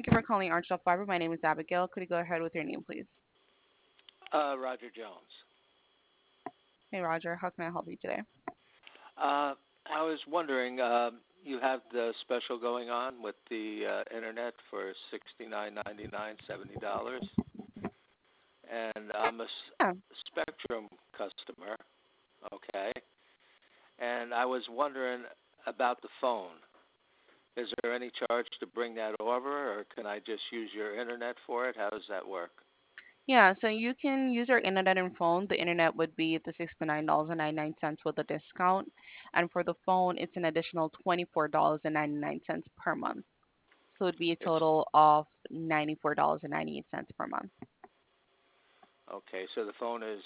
Thank you for calling Arch Fiber. My name is Abigail. Could you go ahead with your name, please? Roger Jones. Hey, Roger. How can I help you today? I was wondering, you have the special going on with the internet for $69.99, $70, and I'm a Yeah. Spectrum customer. Okay, and I was wondering about the phone. Is there any charge to bring that over, or can I just use your internet for it? How does that work? Yeah, so you can use your internet and phone. The internet would be the $69.99 with a discount. And for the phone, it's an additional $24.99 per month. So it'd be a It's total of $94.98 per month. okay. So the phone is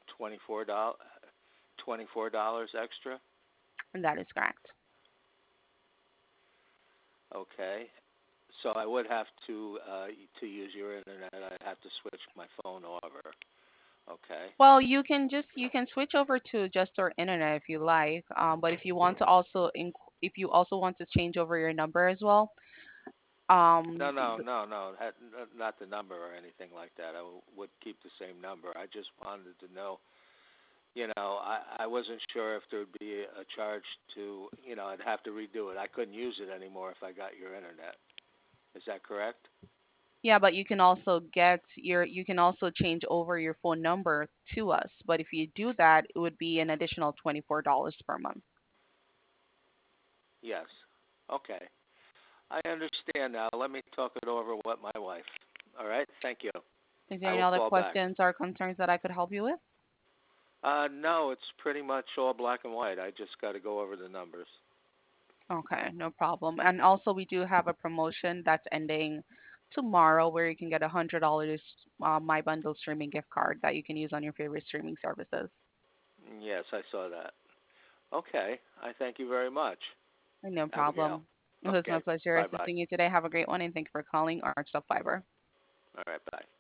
$24 extra. And that is correct. Okay. So I would have to use your internet. I'd have to switch my phone over. Okay. Well, you can switch over to just our internet if you like. But if you want to also if you also want to change over your number as well, No, um, no, no, no. Not the number or anything like that. I would keep the same number. I just wanted to know. I wasn't sure if there would be a charge to. I'd have to redo it. I couldn't use it anymore if I got your internet. Is that correct? yeah, but you can also change over your phone number to us. But if you do that, it would be an additional $24 per month. Yes. Okay. I understand now. Let me talk it over with my wife. All right. Thank you. Is there I any will other call back. questions or concerns that I could help you with? No, it's pretty much all black and white. I just got to go over the numbers. Okay, no problem. And also, we do have a promotion that's ending tomorrow where you can get $100 My Bundle streaming gift card that you can use on your favorite streaming services. Yes, I saw that. Okay. I thank you very much, No Abigail. problem. It was my Okay. pleasure Bye bye. assisting you today. Have a great one, and thank you for calling Arch Fiber. All right. Bye.